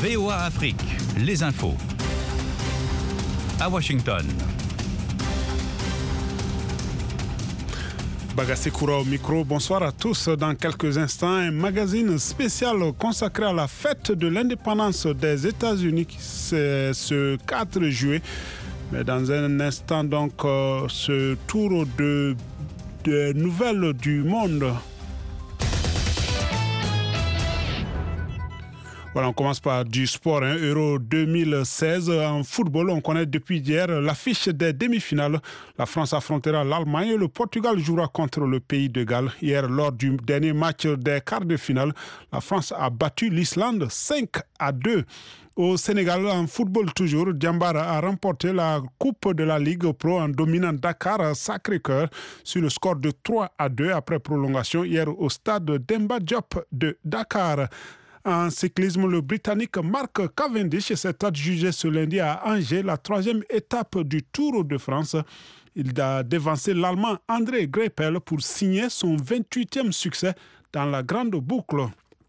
VOA Afrique, les infos. À Washington. Bagassé Koura au micro, bonsoir à tous. Dans quelques instants, un magazine spécial consacré à la fête de l'indépendance des États-Unis, c'est ce 4 juillet. Mais dans un instant, donc, ce tour de nouvelles du monde. Voilà, on commence par du sport, Euro 2016. En football, on connaît depuis hier l'affiche des demi-finales. La France affrontera l'Allemagne et le Portugal jouera contre le pays de Galles. Hier, lors du dernier match des quarts de finale, la France a battu l'Islande 5-2. Au Sénégal, en football toujours, Diambara a remporté la Coupe de la Ligue Pro en dominant Dakar Sacré-Cœur sur le score de 3-2 après prolongation hier au stade Demba Diop de Dakar. En cyclisme, le Britannique Mark Cavendish s'est adjugé ce lundi à Angers la troisième étape du Tour de France. Il a devancé l'Allemand André Greipel pour signer son 28e succès dans la grande boucle.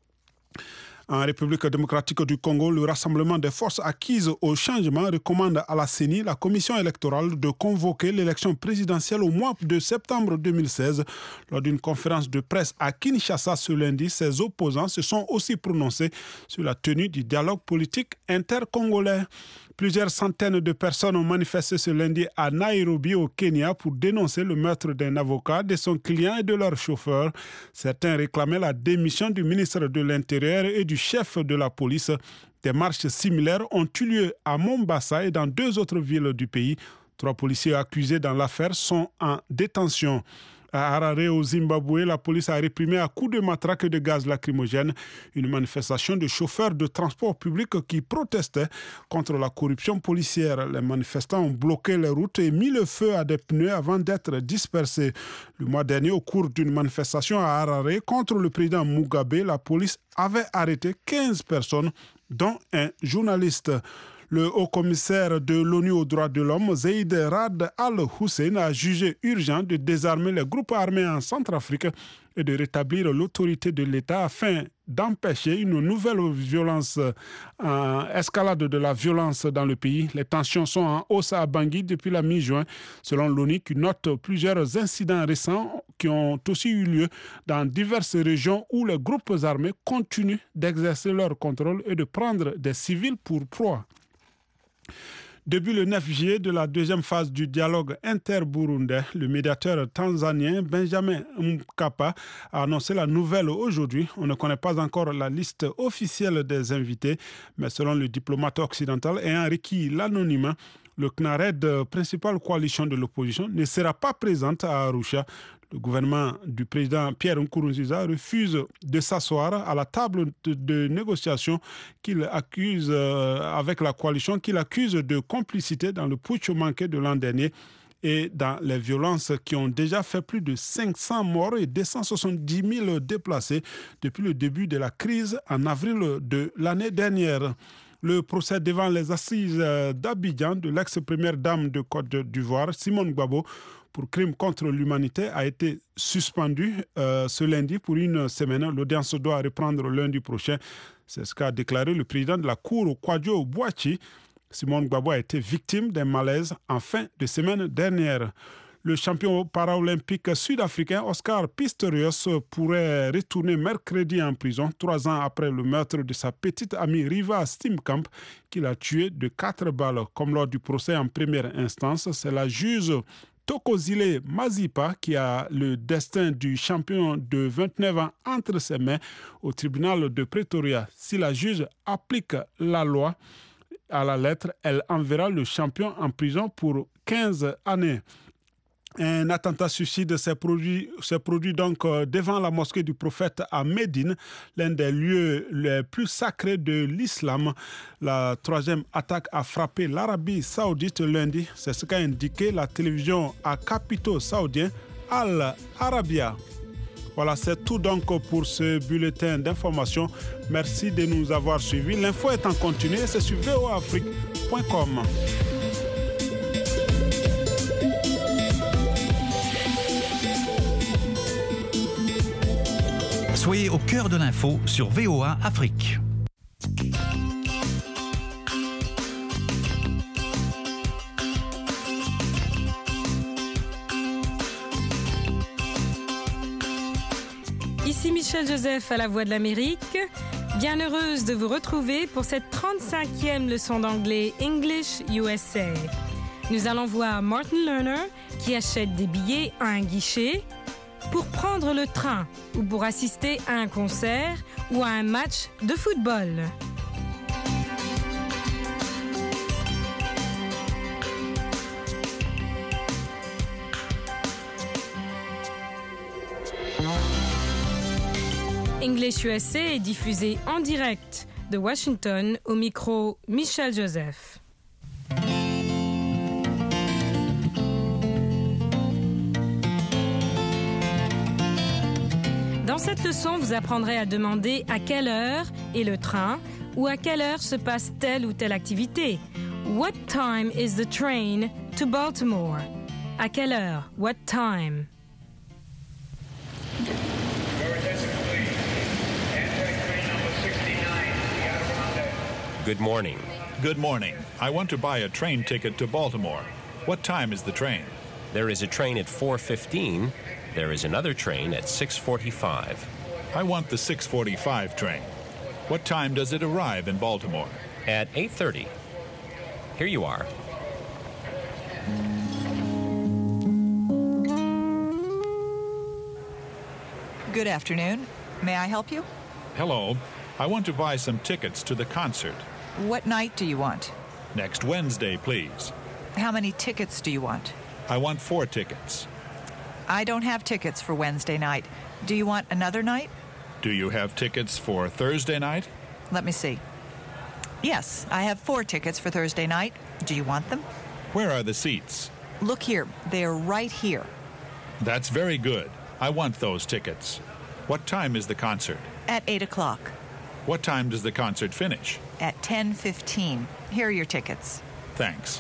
En République démocratique du Congo, le Rassemblement des forces acquises au changement recommande à la CENI, la commission électorale, de convoquer l'élection présidentielle au mois de septembre 2016. Lors d'une conférence de presse à Kinshasa ce lundi, ses opposants se sont aussi prononcés sur la tenue du dialogue politique intercongolais. Plusieurs centaines de personnes ont manifesté ce lundi à Nairobi, au Kenya, pour dénoncer le meurtre d'un avocat, de son client et de leur chauffeur. Certains réclamaient la démission du ministre de l'Intérieur et du chef de la police. Des marches similaires ont eu lieu à Mombasa et dans 2 autres villes du pays. 3 policiers accusés dans l'affaire sont en détention. À Harare, au Zimbabwe, la police a réprimé à coups de matraque et de gaz lacrymogène une manifestation de chauffeurs de transport public qui protestaient contre la corruption policière. Les manifestants ont bloqué les routes et mis le feu à des pneus avant d'être dispersés. Le mois dernier, au cours d'une manifestation à Harare contre le président Mugabe, la police avait arrêté 15 personnes, dont un journaliste. Le haut-commissaire de l'ONU aux droits de l'homme, Zeid Rad al-Hussein, a jugé urgent de désarmer les groupes armés en Centrafrique et de rétablir l'autorité de l'État afin d'empêcher une nouvelle violence, escalade de la violence dans le pays. Les tensions sont en hausse à Bangui depuis la mi-juin, selon l'ONU, qui note plusieurs incidents récents qui ont aussi eu lieu dans diverses régions où les groupes armés continuent d'exercer leur contrôle et de prendre des civils pour proie. Depuis le 9 juillet de la deuxième phase du dialogue inter-burundais, le médiateur tanzanien Benjamin Mkapa a annoncé la nouvelle aujourd'hui. On ne connaît pas encore la liste officielle des invités, mais selon le diplomate occidental ayant requis l'anonymat, le CNARED, principale coalition de l'opposition, ne sera pas présente à Arusha. Le gouvernement du président Pierre Nkurunziza refuse de s'asseoir à la table de négociation qu'il accuse avec la coalition, qu'il accuse de complicité dans le putsch manqué de l'an dernier et dans les violences qui ont déjà fait plus de 500 morts et 270 000 déplacés depuis le début de la crise en avril de l'année dernière. Le procès devant les assises d'Abidjan de l'ex-première dame de Côte d'Ivoire, Simone Gbagbo, pour crime contre l'humanité a été suspendu ce lundi pour une semaine. L'audience doit reprendre lundi prochain. C'est ce qu'a déclaré le président de la Cour, Kwadwo Boachi. Simone Gbagbo a été victime d'un malaise en fin de semaine dernière. Le champion paralympique sud-africain Oscar Pistorius pourrait retourner mercredi en prison, 3 ans après le meurtre de sa petite amie Riva Steenkamp, qu'il a tuée de 4 balles. Comme lors du procès en première instance, c'est la juge Thokozile Mazipa qui a le destin du champion de 29 ans entre ses mains au tribunal de Pretoria. Si la juge applique la loi à la lettre, elle enverra le champion en prison pour 15 années. Un attentat suicide s'est produit donc devant la mosquée du prophète à Médine, l'un des lieux les plus sacrés de l'islam. La 3e attaque a frappé l'Arabie saoudite lundi. C'est ce qu'a indiqué la télévision à capitaux saoudiens Al Arabiya. Voilà, c'est tout donc pour ce bulletin d'information. Merci de nous avoir suivis. L'info est en continu et c'est sur voaafrique.com. Soyez au cœur de l'info sur VOA Afrique. Michel Joseph à la Voix de l'Amérique. Bien heureuse de vous retrouver pour cette 35e leçon d'anglais English USA. Nous allons voir Martin Lerner qui achète des billets à un guichet pour prendre le train ou pour assister à un concert ou à un match de football. English USA est diffusé en direct de Washington au micro Michel Joseph. Dans cette leçon, vous apprendrez à demander à quelle heure est le train ou à quelle heure se passe telle ou telle activité. What time is the train to Baltimore? À quelle heure? What time? Good morning. Good morning. I want to buy a train ticket to Baltimore. What time is the train? There is a train at 4:15. There is another train at 6:45. I want the 6:45 train. What time does it arrive in Baltimore? At 8:30. Here you are. Good afternoon. May I help you? Hello. I want to buy some tickets to the concert. What night do you want? Next Wednesday, please. How many tickets do you want? I want 4 tickets. I don't have tickets for Wednesday night. Do you want another night? Do you have tickets for Thursday night? Let me see. Yes, I have 4 tickets for Thursday night. Do you want them? Where are the seats? Look here. They are right here. That's very good. I want those tickets. What time is the concert? At 8 o'clock. What time does the concert finish? At 10:15. Here are your tickets. Thanks.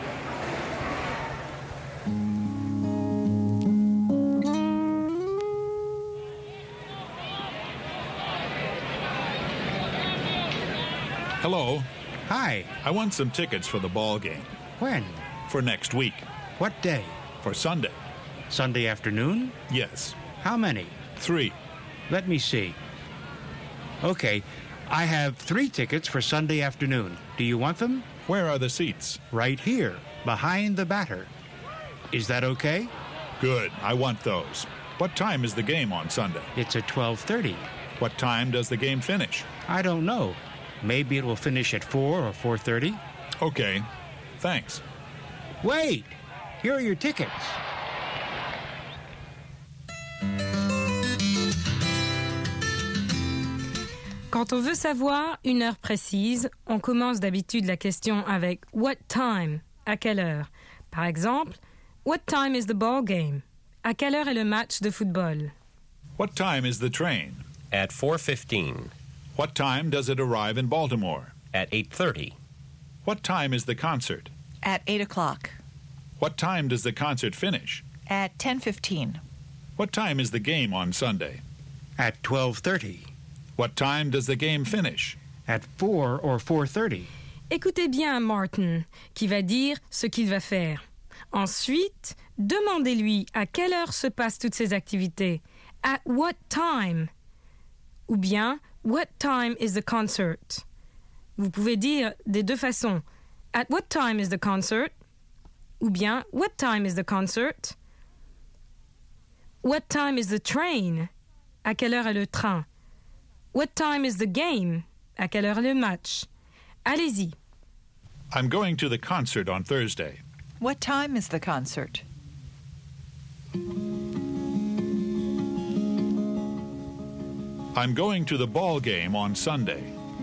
Hello. Hi. I want some tickets for the ball game. When? For next week. What day? For Sunday. Sunday afternoon? Yes. How many? 3. Let me see. Okay, I have 3 tickets for Sunday afternoon. Do you want them? Where are the seats? Right here, behind the batter. Is that okay? Good. I want those. What time is the game on Sunday? It's at 12:30. What time does the game finish? I don't know. Maybe it will finish at 4 or 4:30. Okay. Thanks. Wait! Here are your tickets. Quand on veut savoir une heure précise, on commence d'habitude la question avec « What time ?» À quelle heure? Par exemple, « What time is the ball game ?» À quelle heure est le match de football? What time is the train? At 4:15. What time does it arrive in Baltimore? At 8:30. What time is the concert? At 8 o'clock. What time does the concert finish? At 10:15. What time is the game on Sunday? At 12:30. What time does the game finish? At 4 or 4:30. Écoutez bien Martin, qui va dire ce qu'il va faire. Ensuite, demandez-lui à quelle heure se passent toutes ces activités. At what time? Ou bien, what time is the concert? Vous pouvez dire des deux façons. At what time is the concert? Ou bien, what time is the concert? What time is the train? À quelle heure est le train? What time is the game? À quelle heure est le match? Allez-y. I'm going to the concert on Thursday. What time is the concert? I'm going to the ball game on Sunday.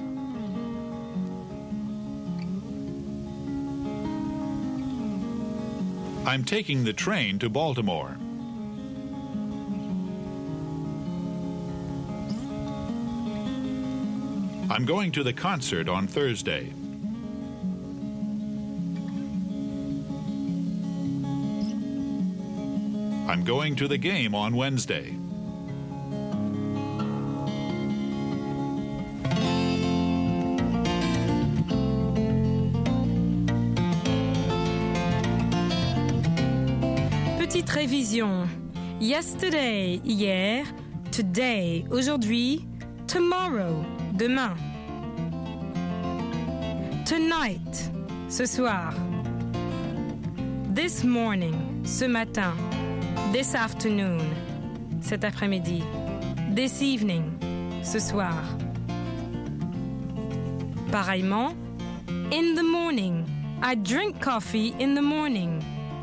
I'm taking the train to Baltimore. I'm going to the concert on Thursday. I'm going to the game on Wednesday. Petite révision. Yesterday, hier. today, aujourd'hui, tomorrow, demain. Tonight, ce soir. This morning, ce matin. This afternoon, cet après-midi. This evening, ce soir. Pareillement, in the morning, I drink coffee in the morning.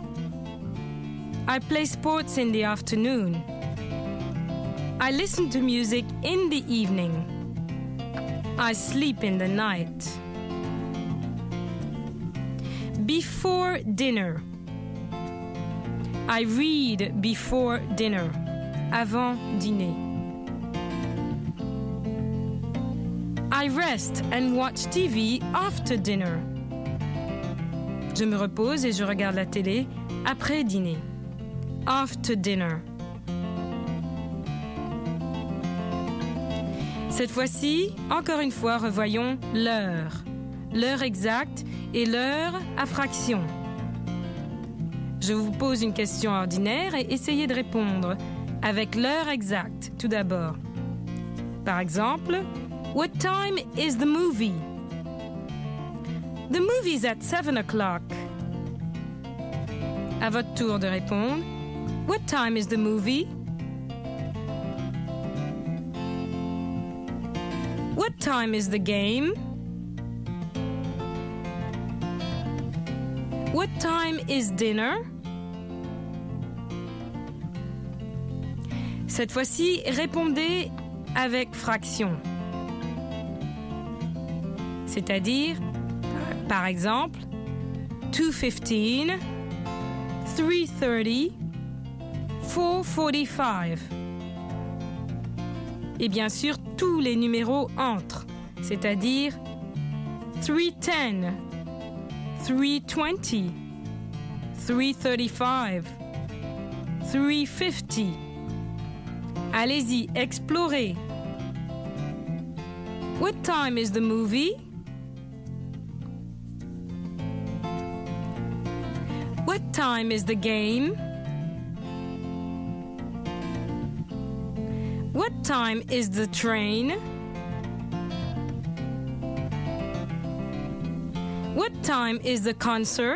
I play sports in the afternoon. I listen to music in the evening. I sleep in the night. Before dinner. I read before dinner. Avant dîner. I rest and watch TV after dinner. Je me repose et je regarde la télé après dîner. After dinner. Cette fois-ci, encore une fois, revoyons l'heure. L'heure exacte et l'heure à fraction. Je vous pose une question ordinaire et essayez de répondre avec l'heure exacte tout d'abord. Par exemple, what time is the movie? The movie's at 7 o'clock. À votre tour de répondre. What time is the movie? What time is the game? What time is dinner? Cette fois-ci, répondez avec fraction. C'est-à-dire, par exemple, 2:15, 3:30, 4:45. Et bien sûr, tous les numéros entrent, c'est-à-dire 3:10, 3:20, 3:35, 3:50. Allez-y, explorez. What time is the movie? What time is the game? What time is the train? What time is the concert?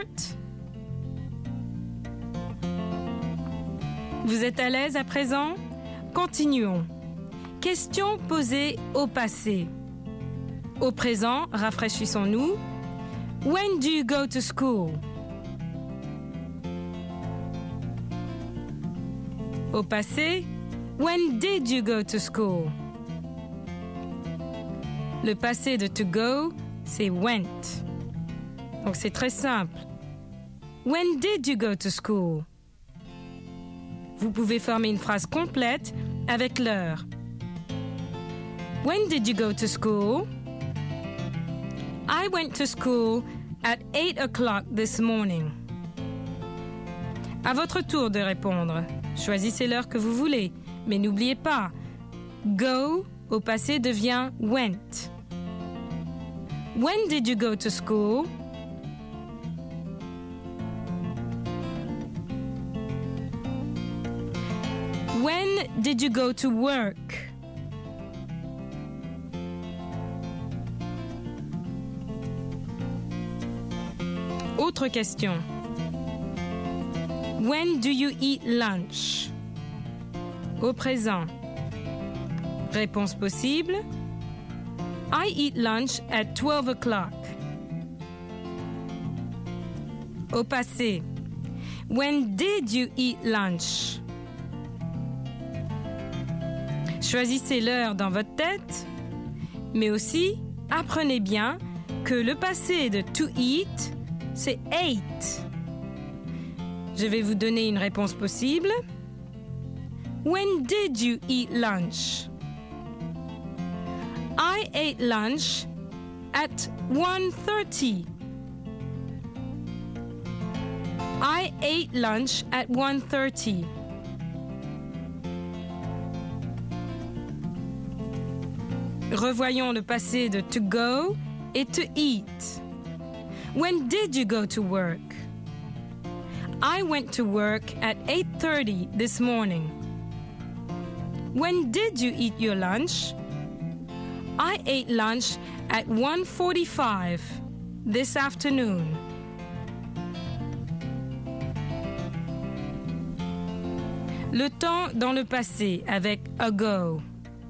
Vous êtes à l'aise à présent? Continuons. Question posée au passé. Au présent, rafraîchissons-nous. When do you go to school? Au passé, when did you go to school? Le passé de to go, c'est went. Donc c'est très simple. When did you go to school? Vous pouvez former une phrase complète avec l'heure. When did you go to school? I went to school at 8 o'clock this morning. À votre tour de répondre. Choisissez l'heure que vous voulez, mais n'oubliez pas, go au passé devient went. When did you go to school? When did you go to work? Autre question. When do you eat lunch? Au présent. Réponse possible. I eat lunch at 12 o'clock. Au passé. When did you eat lunch? Choisissez l'heure dans votre tête, mais aussi apprenez bien que le passé de to eat, c'est ate. Je vais vous donner une réponse possible. When did you eat lunch? I ate lunch at 1:30. I ate lunch at 1:30. Revoyons le passé de to go et to eat. When did you go to work? I went to work at 8:30 this morning. When did you eat your lunch? I ate lunch at 1:45 this afternoon. Le temps dans le passé avec ago.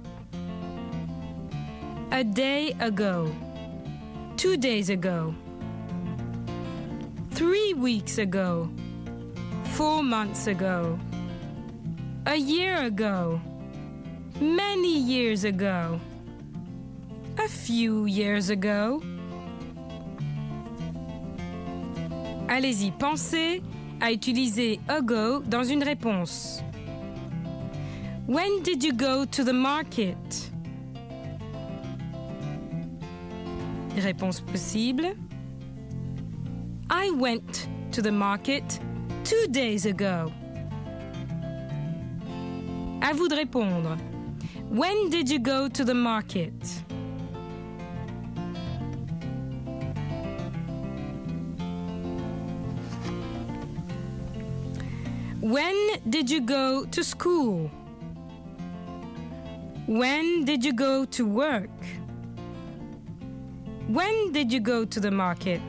A day ago. 2 days ago. 3 weeks ago. 4 months ago. A year ago. Many years ago. A few years ago. Allez-y, pensez à utiliser ago dans une réponse. When did you go to the market? Réponse possible. I went to the market 2 days ago. À vous de répondre. When did you go to the market? When did you go to school? When did you go to work? When did you go to the market?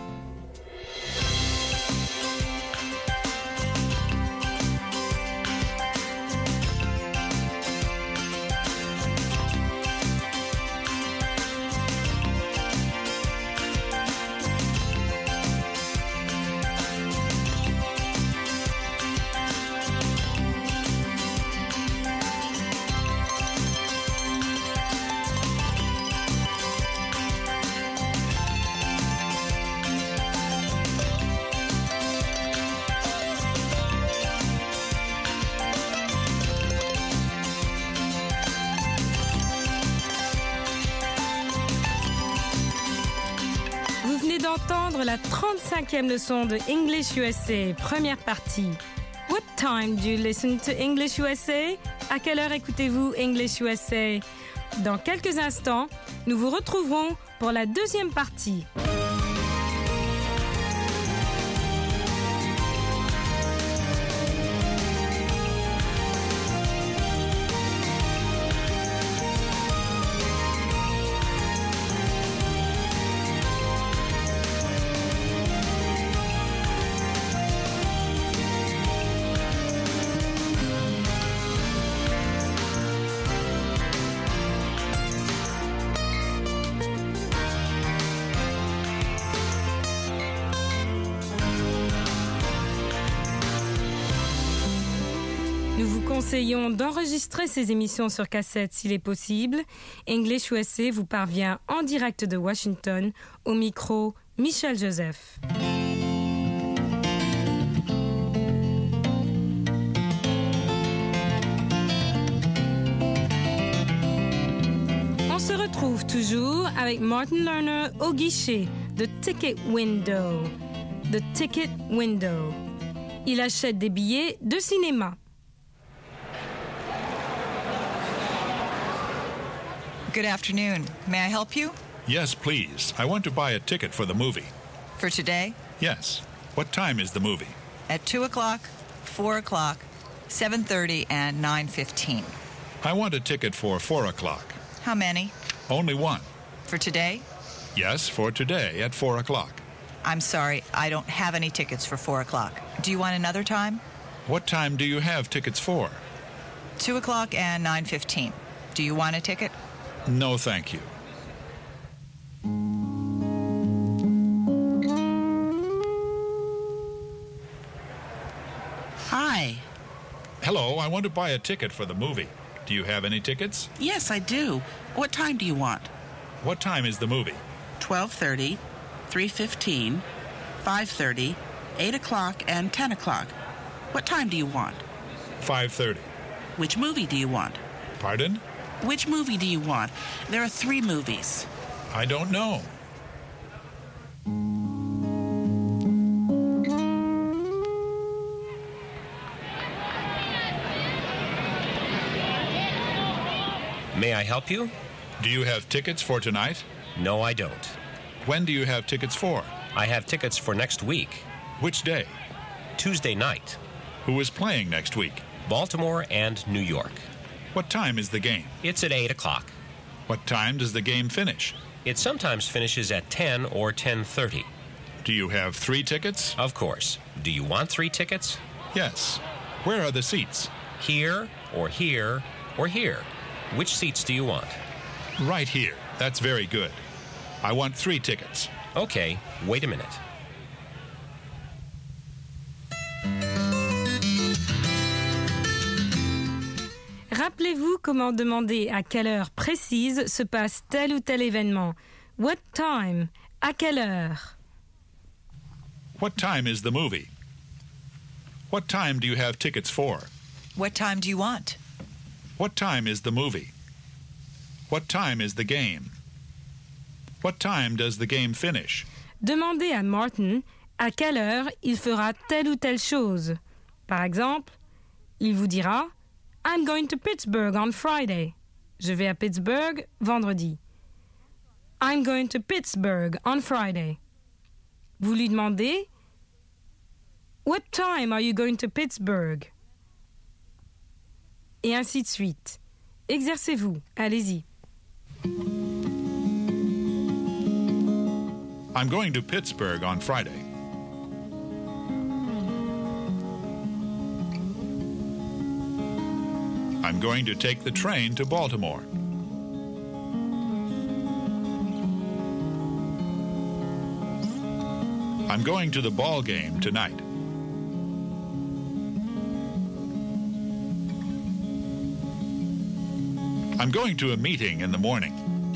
D'entendre la 35e leçon de English USA, première partie. What time do you listen to English USA? À quelle heure écoutez-vous English USA? Dans quelques instants, nous vous retrouverons pour la deuxième partie. Nous vous conseillons d'enregistrer ces émissions sur cassette s'il est possible. English USA vous parvient en direct de Washington, au micro Michel Joseph. On se retrouve toujours avec Martin Lerner au guichet de Ticket Window. The Ticket Window. Il achète des billets de cinéma. Good afternoon. May I help you? Yes, please. I want to buy a ticket for the movie. For today? Yes. What time is the movie? At 2 o'clock, 4 o'clock, 7:30, and 9:15. I want a ticket for 4 o'clock. How many? Only one. For today? Yes, for today at 4 o'clock. I'm sorry, I don't have any tickets for 4 o'clock. Do you want another time? What time do you have tickets for? 2 o'clock and 9:15. Do you want a ticket? No, thank you. Hi. Hello, I want to buy a ticket for the movie. Do you have any tickets? Yes, I do. What time do you want? What time is the movie? 12:30, 3:15, 5:30, 8 o'clock, and 10 o'clock. What time do you want? 5:30. Which movie do you want? Pardon? Which movie do you want? There are 3 movies. I don't know. May I help you? Do you have tickets for tonight? No, I don't. When do you have tickets for? I have tickets for next week, Which day? Tuesday night, Who is playing next week? Baltimore and New York. What time is the game? It's at 8 o'clock. What time does the game finish? It sometimes finishes at 10 or 10:30. Do you have 3 tickets? Of course. Do you want 3 tickets? Yes. Where are the seats? Here, or here, or here. Which seats do you want? Right here. That's very good. I want 3 tickets. Okay, wait a minute. Rappelez-vous comment demander à quelle heure précise se passe tel ou tel événement. What time? À quelle heure? What time is the movie? What time do you have tickets for? What time do you want? What time is the movie? What time is the game? What time does the game finish? Demandez à Martin à quelle heure il fera telle ou telle chose. Par exemple, il vous dira I'm going to Pittsburgh on Friday. Je vais à Pittsburgh vendredi. I'm going to Pittsburgh on Friday. Vous lui demandez What time are you going to Pittsburgh? Et ainsi de suite. Exercez-vous, allez-y. I'm going to Pittsburgh on Friday. I'm going to take the train to Baltimore. I'm going to the ball game tonight. I'm going to a meeting in the morning.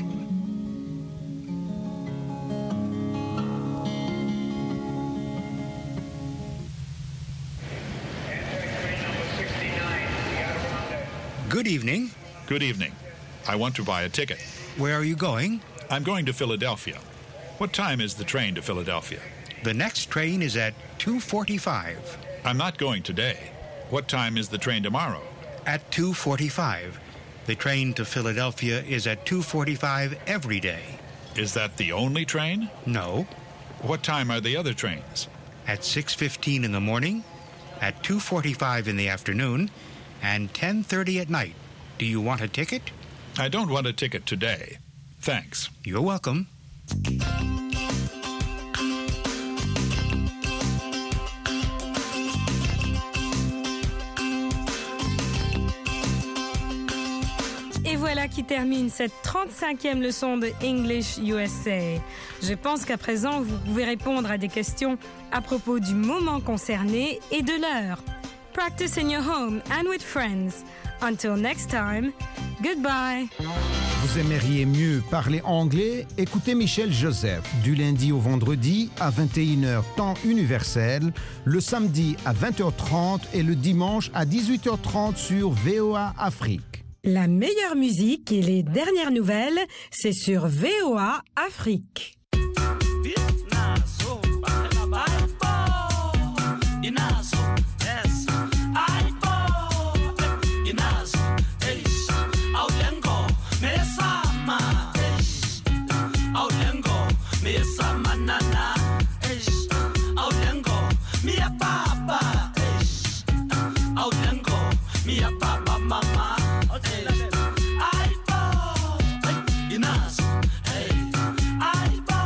Good evening. Good evening. I want to buy a ticket. Where are you going? I'm going to Philadelphia. What time is the train to Philadelphia? The next train is at 2:45. I'm not going today. What time is the train tomorrow? At 2:45. The train to Philadelphia is at 2:45 every day. Is that the only train? No. What time are the other trains? At 6:15 in the morning, at 2:45 in the afternoon, and 10:30 at night. Do you want a ticket? I don't want a ticket today. Thanks. You're welcome. Et voilà qui termine cette 35e leçon de English USA. Je pense qu'à présent, vous pouvez répondre à des questions à propos du moment concerné et de l'heure. Practice in your home and with friends. Until next time, goodbye. Vous aimeriez mieux parler anglais? Écoutez Michel Joseph du lundi au vendredi à 21h temps universel, le samedi à 20h30 et le dimanche à 18h30 sur VOA Afrique. La meilleure musique et les dernières nouvelles, c'est sur VOA Afrique. Mama,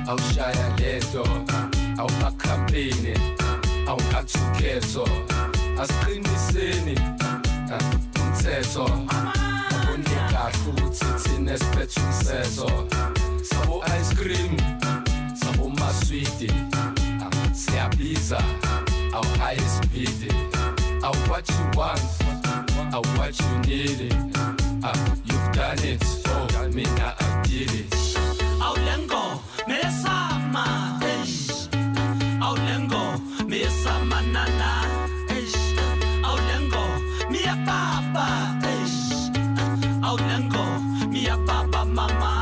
awushaya leto awumakhambini awungathukhetho asiqiniseni umthetho abonika ukuthi thina esiphethe umthetho sabo ice cream sabo maswiti siyabiza our high speed what you want what you need you've done it oh mina I did it Aulengo mesama Aulengo mesama nana Aulengo mia papa Aulengo mia papa mama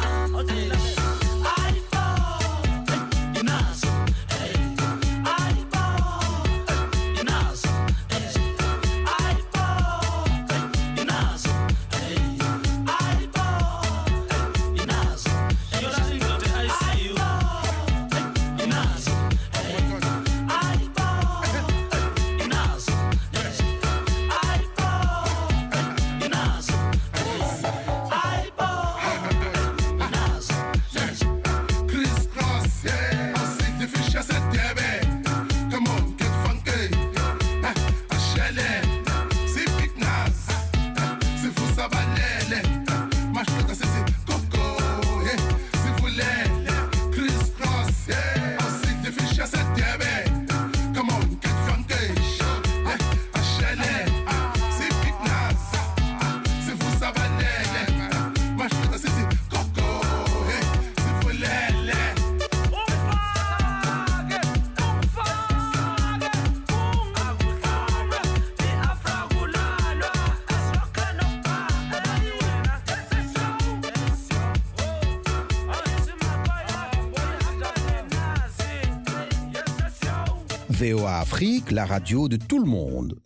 VOA Afrique, la radio de tout le monde.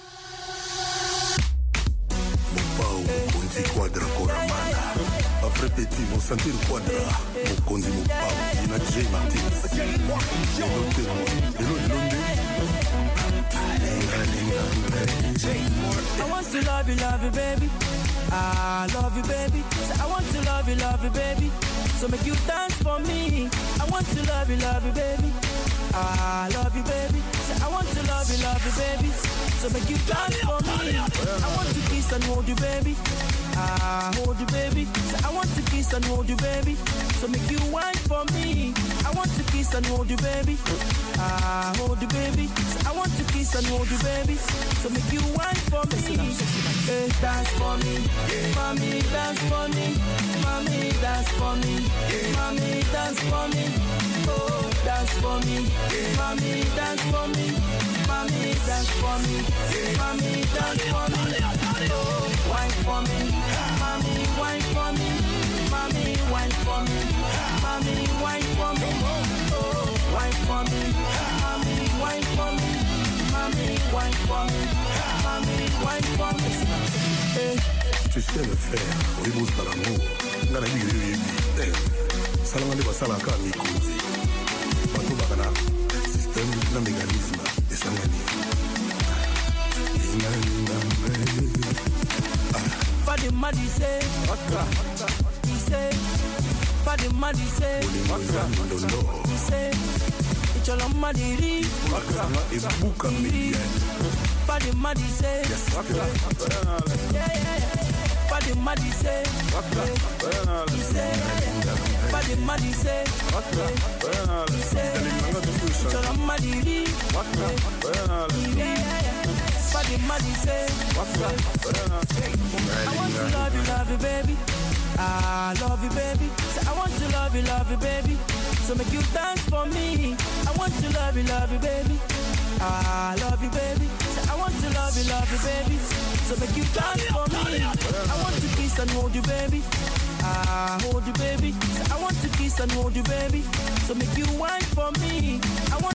Après petit, mon sentir quadra, mon condi, mon pao, il a J. Martins. I want to love you, baby. I love you, baby. I want to love you, baby. So make you dance for me. I want to love you, baby. I love you, baby. I want to love you, baby. So make you dance for me. I want to kiss and hold you, baby. I hold you, baby. I want to kiss and hold you, baby. So make you whine for me. I want to kiss and hold you, baby. I hold you, baby. I want to kiss and hold you, baby. So make you whine for me. Hey, dance for me, mommy, dance for me, mommy, dance for me, mommy, dance for me. Oh, dance for me, mommy, dance for me, mommy, dance for me, mommy, dance for me. Oh, wine for me, mommy, wine for me, mommy, wine for me, mommy, wine for me. Oh, wine for me, mommy, wine for me, mommy, wine for me, mommy, wine for me. Hey. Tu sais le faire, oui, vous savez l'amour. Dans la vie, Salama de Basalaka, Mikozi. Bato Bagana, système, le mécanisme, et Sangani. Fadi Madi say, he say, Fadi Madi say, he say, it's all on Madiri. Fadi Madi say, Fadi Madi say, he say, Fadi Madi say, he say, it's all on Madiri. Fadi Madi say, I want to love you, baby. I love you, baby. I want to love you, baby. So make you dance for me. I want to love you, baby. I love you, baby. I want to love you, baby. So make you dance for me. I want to kiss and hold you, baby. I hold you, baby. I want to kiss and hold you, baby. So make you whine for me. I want